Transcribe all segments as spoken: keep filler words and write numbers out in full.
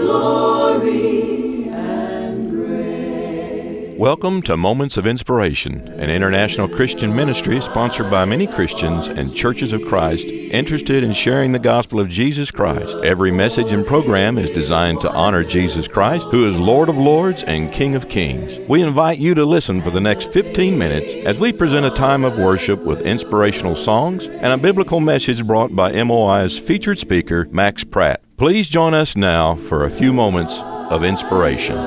glory and grace. Welcome to Moments of Inspiration, an international Christian ministry sponsored by many Christians and churches of Christ interested in sharing the gospel of Jesus Christ. Every message and program is designed to honor Jesus Christ, who is Lord of Lords and King of Kings. We invite you to listen for the next fifteen minutes as we present a time of worship with inspirational songs and a biblical message brought by M O I's featured speaker, Max Pratt. Please join us now for a few moments of inspiration.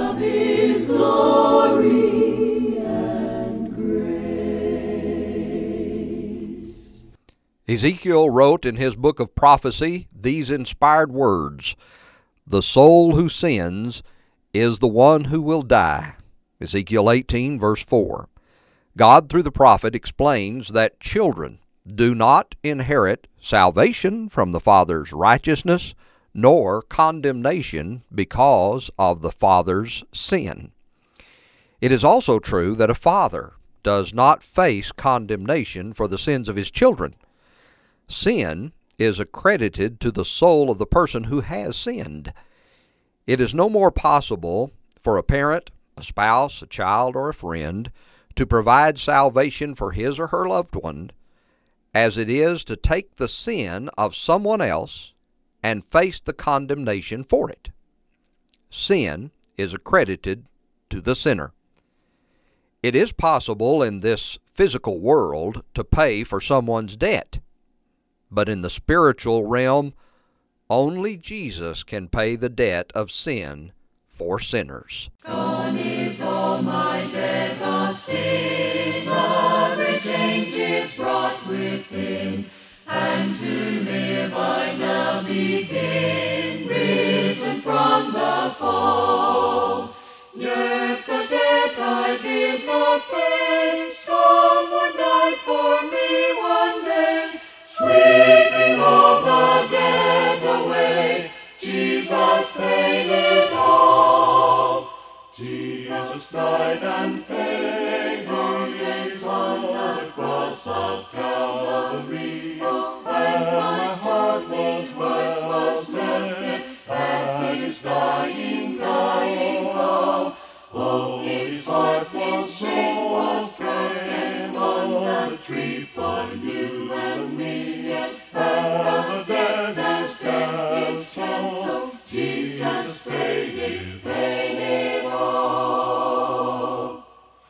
Ezekiel wrote in his book of prophecy these inspired words, "The soul who sins is the one who will die." Ezekiel eighteen, verse four. God, through the prophet, explains that children do not inherit salvation from the Father's righteousness, nor condemnation because of the Father's sin. It is also true that a father does not face condemnation for the sins of his children. Sin is accredited to the soul of the person who has sinned. It is no more possible for a parent, a spouse, a child, or a friend to provide salvation for his or her loved one as it is to take the sin of someone else and face the condemnation for it. Sin is accredited to the sinner. It is possible in this physical world to pay for someone's debt. But in the spiritual realm, only Jesus can pay the debt of sin for sinners. Gone is all my debt of sin, a great change is brought within, and to live I now begin, risen from the fall. Yet the debt I did not pay, someone died for me one day, sweeping all the debt away. Jesus paid it all. Jesus died and paid on his on the cross of Calvary. Oh, and my heart was hurt, was melted at his dying, dying call. Oh, his heart in shame was broken on the tree for you and me. Yes, and the debt is debt is canceled. Jesus paid it, paid it all.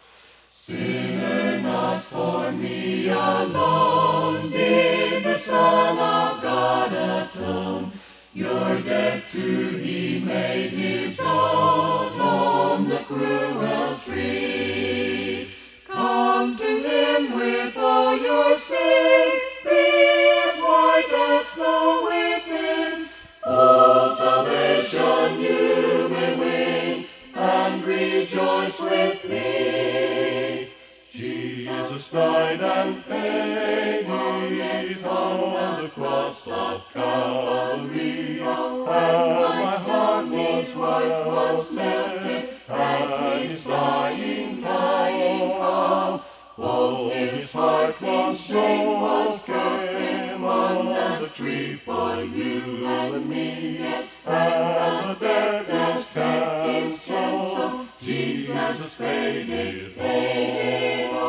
Sinner, not for me alone did the Son of God atone. Your debt to he made his own on the cruel tree. Come to him with all your sin, be as white as snow within. Full salvation you may win, and rejoice with me. Jesus died and paid his on the cross of Calvary. And my heart was hurt, was melted at his dying, dying call. Oh, his heart in shame was broken on the tree for you and me. Yes, and the debt that debt is canceled. Jesus paid it, paid it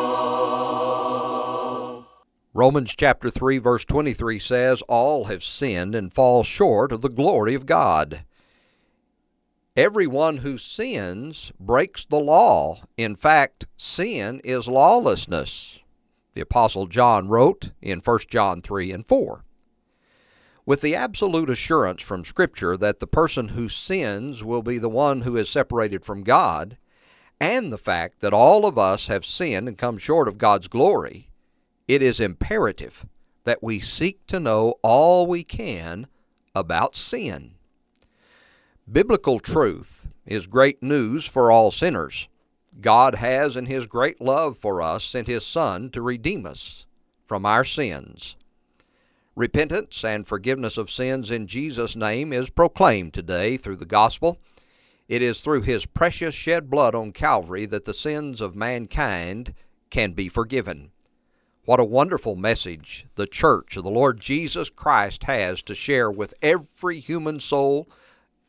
all. Romans chapter three, verse twenty-three says, "All have sinned and fall short of the glory of God." Everyone who sins breaks the law. In fact, sin is lawlessness. The Apostle John wrote in First John three and four. With the absolute assurance from Scripture that the person who sins will be the one who is separated from God, and the fact that all of us have sinned and come short of God's glory, it is imperative that we seek to know all we can about sin. Biblical truth is great news for all sinners. God has, in his great love for us, sent his Son to redeem us from our sins. Repentance and forgiveness of sins in Jesus' name is proclaimed today through the gospel. It is through his precious shed blood on Calvary that the sins of mankind can be forgiven. What a wonderful message the church of the Lord Jesus Christ has to share with every human soul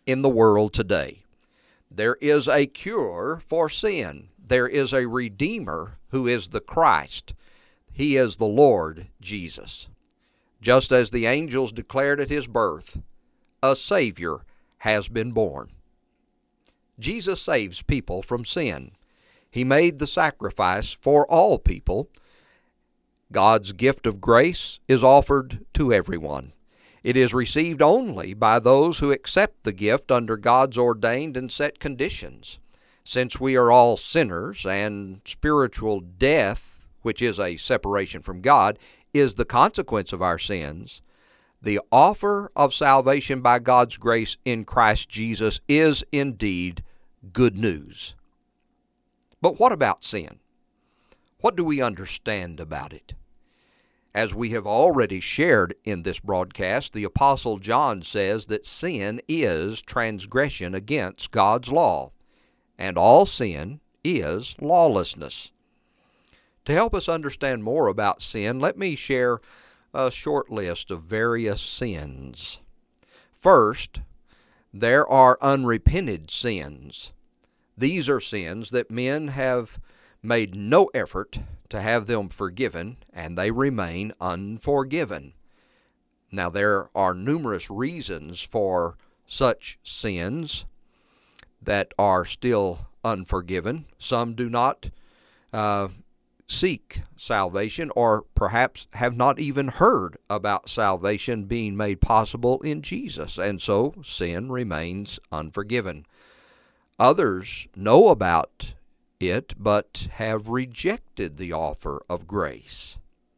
in the world today. There is a cure for sin. There is a Redeemer who is the Christ. He is the Lord Jesus. Just as the angels declared at his birth, a Savior has been born. Jesus saves people from sin. He made the sacrifice for all people. God's gift of grace is offered to everyone. It is received only by those who accept the gift under God's ordained and set conditions. Since we are all sinners and spiritual death, which is a separation from God, is the consequence of our sins, the offer of salvation by God's grace in Christ Jesus is indeed good news. But what about sin? What do we understand about it? As we have already shared in this broadcast, the Apostle John says that sin is transgression against God's law, and all sin is lawlessness. To help us understand more about sin, let me share a short list of various sins. First, there are unrepented sins. These are sins that men have made no effort to have them forgiven, and they remain unforgiven. Now, there are numerous reasons for such sins that are still unforgiven. Some do not uh, seek salvation, or perhaps have not even heard about salvation being made possible in Jesus, and so sin remains unforgiven. Others know about it, but have rejected the offer of grace.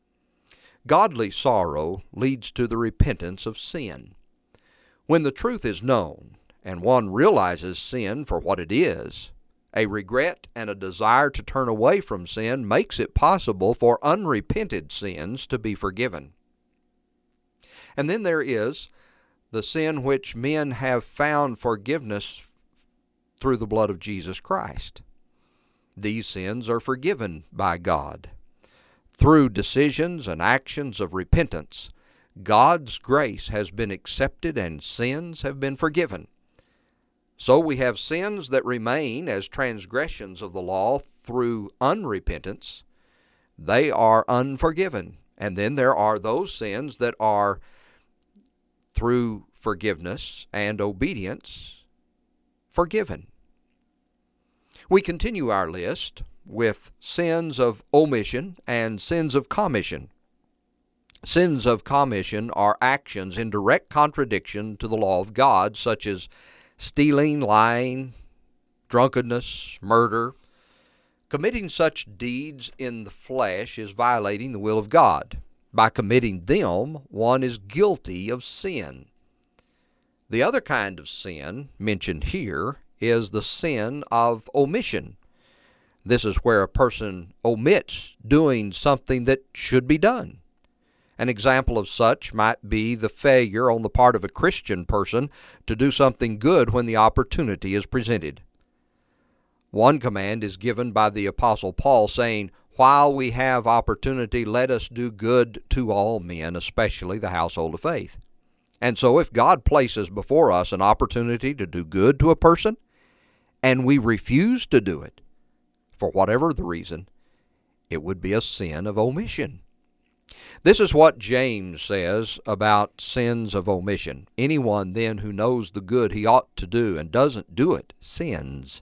Godly sorrow leads to the repentance of sin. When the truth is known, and one realizes sin for what it is, a regret and a desire to turn away from sin makes it possible for unrepented sins to be forgiven. And then there is the sin which men have found forgiveness through the blood of Jesus Christ. These sins are forgiven by God. Through decisions and actions of repentance, God's grace has been accepted and sins have been forgiven. So we have sins that remain as transgressions of the law through unrepentance. They are unforgiven. And then there are those sins that are through forgiveness and obedience forgiven. We continue our list with sins of omission and sins of commission. Sins of commission are actions in direct contradiction to the law of God, such as stealing, lying, drunkenness, murder. Committing such deeds in the flesh is violating the will of God. By committing them, one is guilty of sin. The other kind of sin mentioned here is the sin of omission. This is where a person omits doing something that should be done. An example of such might be the failure on the part of a Christian person to do something good when the opportunity is presented. One command is given by the Apostle Paul, saying, "While we have opportunity, let us do good to all men, especially the household of faith." And so if God places before us an opportunity to do good to a person, and we refuse to do it, for whatever the reason, it would be a sin of omission. This is what James says about sins of omission. Anyone then who knows the good he ought to do and doesn't do it sins.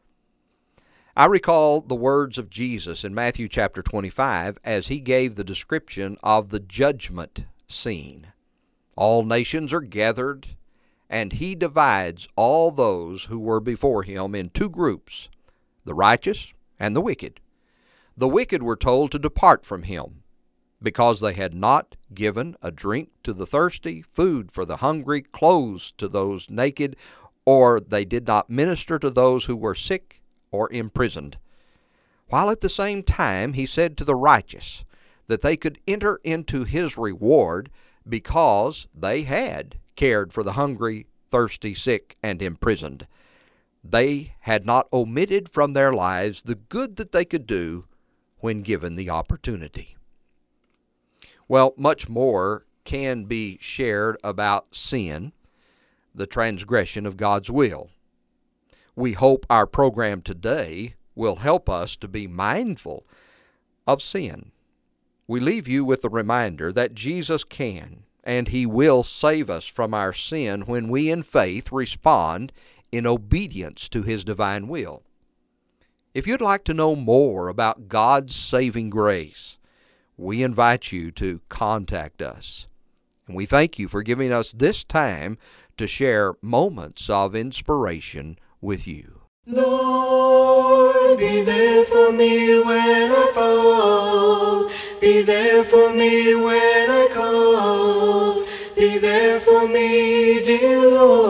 I recall the words of Jesus in Matthew chapter twenty-five as he gave the description of the judgment scene. All nations are gathered, and he divides all those who were before him in two groups, the righteous and the wicked. The wicked were told to depart from him, because they had not given a drink to the thirsty, food for the hungry, clothes to those naked, or they did not minister to those who were sick or imprisoned. While at the same time he said to the righteous that they could enter into his reward because they had cared for the hungry, thirsty, sick, and imprisoned. They had not omitted from their lives the good that they could do when given the opportunity. Well, much more can be shared about sin, the transgression of God's will. We hope our program today will help us to be mindful of sin. We leave you with the reminder that Jesus can and He will save us from our sin when we in faith respond in obedience to His divine will. If you'd like to know more about God's saving grace, we invite you to contact us. And we thank you for giving us this time to share moments of inspiration with you. Lord, be there for me when I fall. Be there for me when I call. Be there for me, dear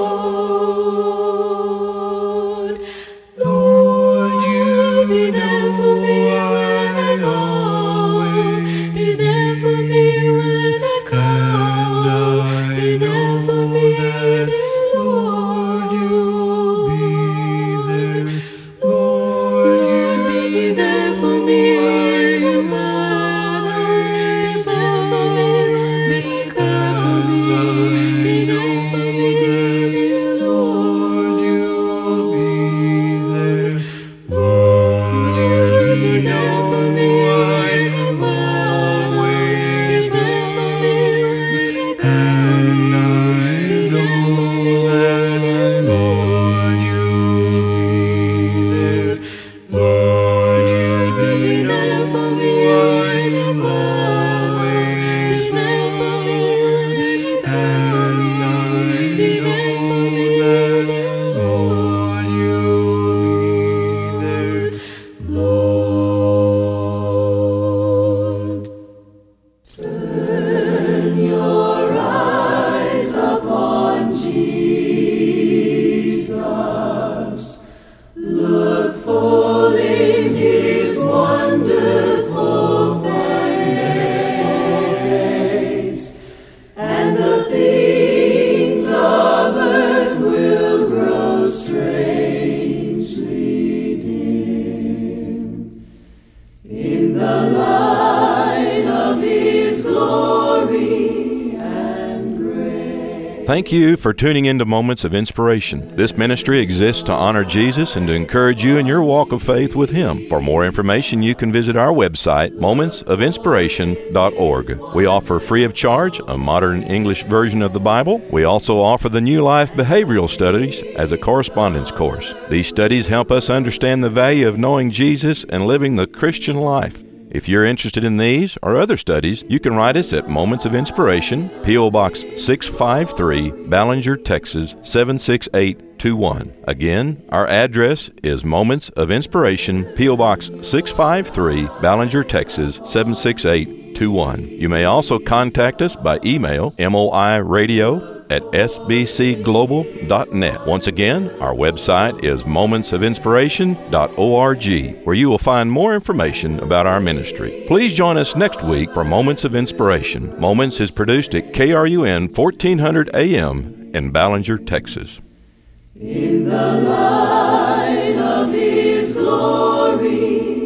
Lord. Lord, you be there for me when I call. Be there for me when I call. Be there for me, dear Lord. You'll be there. Lord, you'll be there for me when I be there for me. Be there for me. Be there for me, dear Lord. You'll be there. Lord, you'll be there for me when I be there for me. Be there for me. Be there for me, Lord. You'll be there. Lord, you'll be there for me when I be there for me. Be there for me. Be there for me, dear Lord. You'll be there, Lord. Turn your eyes upon Jesus. Look full in His wonderful face, and the things of earth will grow strangely dim in the light of His glory and grace. Thank you for tuning into Moments of Inspiration. This ministry exists to honor Jesus and to encourage you in your walk of faith with Him. For more information, you can visit our website, moments of inspiration dot org. We offer free of charge a modern English version of the Bible. We also offer the New Life Behavioral Studies as a correspondence course. These studies help us understand the value of knowing Jesus and living the Christian life. If you're interested in these or other studies, you can write us at Moments of Inspiration, P O. Box six five three, Ballinger, Texas seven six eight two one. Again, our address is Moments of Inspiration, P O. Box six five three, Ballinger, Texas seven six eight two one. You may also contact us by email, moiradio at s b c global dot net. Once again, our website is moments of inspiration dot org, where you will find more information about our ministry. Please join us next week for Moments of Inspiration. Moments is produced at K R U N fourteen hundred A M in Ballinger, Texas. In the light of His glory